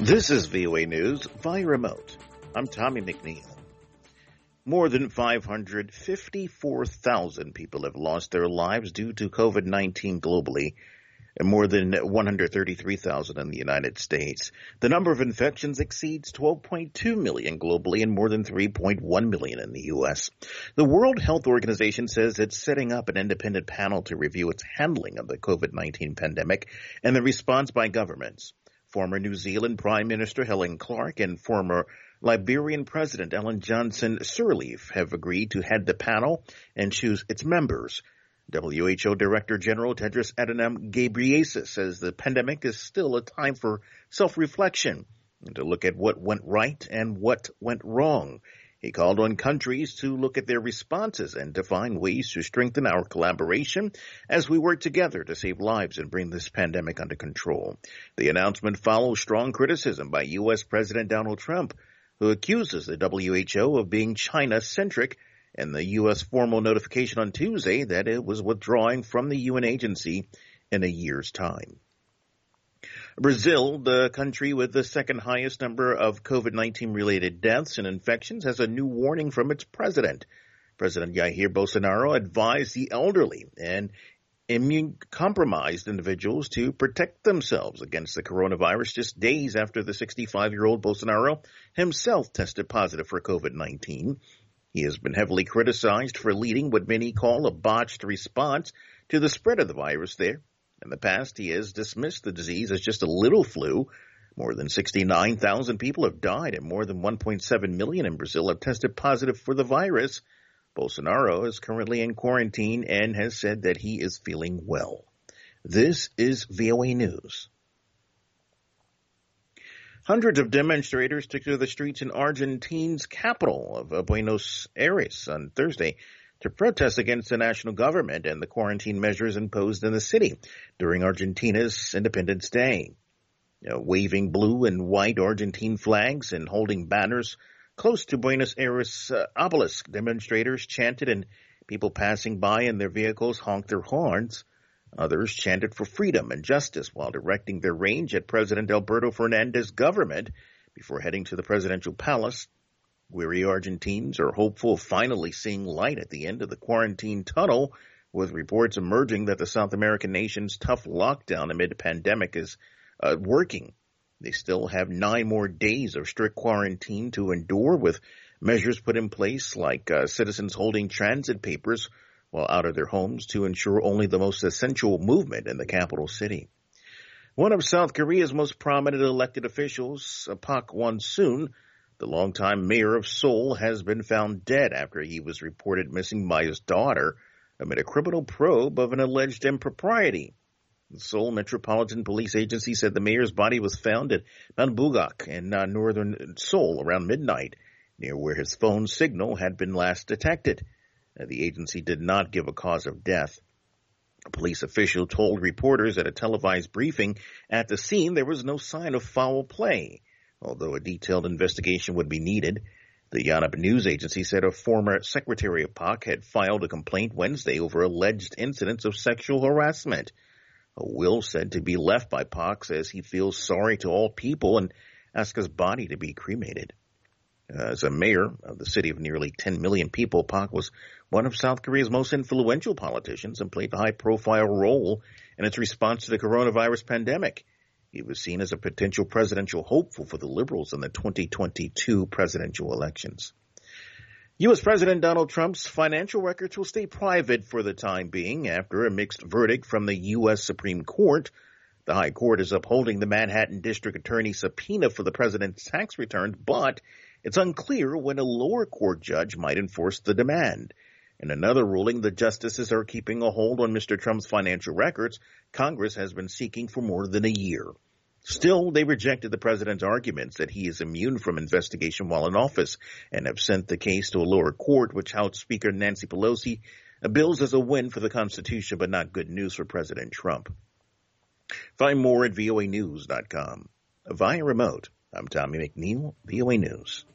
This is VOA News via remote. I'm Tommy McNeil. More than 554,000 people have lost their lives due to COVID-19 globally, and more than 133,000 in the United States. The number of infections exceeds 12.2 million globally and more than 3.1 million in the U.S. The World Health Organization says it's setting up an independent panel to review its handling of the COVID-19 pandemic and the response by governments. Former New Zealand Prime Minister Helen Clark and former Liberian President Ellen Johnson Sirleaf have agreed to head the panel and choose its members. WHO Director General Tedros Adhanom Ghebreyesus says the pandemic is still a time for self-reflection and to look at what went right and what went wrong. He called on countries to look at their responses and to find ways to strengthen our collaboration as we work together to save lives and bring this pandemic under control. The announcement follows strong criticism by U.S. President Donald Trump, who accuses the WHO of being China-centric, and the U.S. formal notification on Tuesday that it was withdrawing from the UN agency in a year's time. Brazil, the country with the second highest number of COVID-19 related deaths and infections, has a new warning from its president. President Jair Bolsonaro advised the elderly and immune-compromised individuals to protect themselves against the coronavirus just days after the 65-year-old Bolsonaro himself tested positive for COVID-19. He has been heavily criticized for leading what many call a botched response to the spread of the virus there. In the past, he has dismissed the disease as just a little flu. More than 69,000 people have died and more than 1.7 million in Brazil have tested positive for the virus. Bolsonaro is currently in quarantine and has said that he is feeling well. This is VOA News. Hundreds of demonstrators took to the streets in Argentina's capital of Buenos Aires on Thursday to protest against the national government and the quarantine measures imposed in the city during Argentina's Independence Day. Waving blue and white Argentine flags and holding banners close to Buenos Aires obelisk, demonstrators chanted and people passing by in their vehicles honked their horns. Others chanted for freedom and justice while directing their range at President Alberto Fernandez's government before heading to the presidential palace. Weary Argentines are hopeful of finally seeing light at the end of the quarantine tunnel, with reports emerging that the South American nation's tough lockdown amid the pandemic is working. They still have 9 more days of strict quarantine to endure, with measures put in place like citizens holding transit papers while out of their homes to ensure only the most essential movement in the capital city. One of South Korea's most prominent elected officials, Park Won-soon, the longtime mayor of Seoul, has been found dead after he was reported missing by his daughter amid a criminal probe of an alleged impropriety. The Seoul Metropolitan Police Agency said the mayor's body was found at Manbugak in northern Seoul around midnight, near where his phone signal had been last detected. The agency did not give a cause of death. A police official told reporters at a televised briefing at the scene there was no sign of foul play, although a detailed investigation would be needed. The Yonhap News Agency said a former secretary of Park had filed a complaint Wednesday over alleged incidents of sexual harassment. A will said to be left by Park says he feels sorry to all people and asks his body to be cremated. As a mayor of the city of nearly 10 million people, Park was one of South Korea's most influential politicians and played a high-profile role in its response to the coronavirus pandemic. He was seen as a potential presidential hopeful for the Liberals in the 2022 presidential elections. U.S. President Donald Trump's financial records will stay private for the time being after a mixed verdict from the U.S. Supreme Court. The High Court is upholding the Manhattan District Attorney's subpoena for the president's tax returns, but it's unclear when a lower court judge might enforce the demand. In another ruling, the justices are keeping a hold on Mr. Trump's financial records Congress has been seeking for more than a year. Still, they rejected the president's arguments that he is immune from investigation while in office and have sent the case to a lower court, which House Speaker Nancy Pelosi bills as a win for the Constitution but not good news for President Trump. Find more at voanews.com. Via remote, I'm Tommy McNeil, VOA News.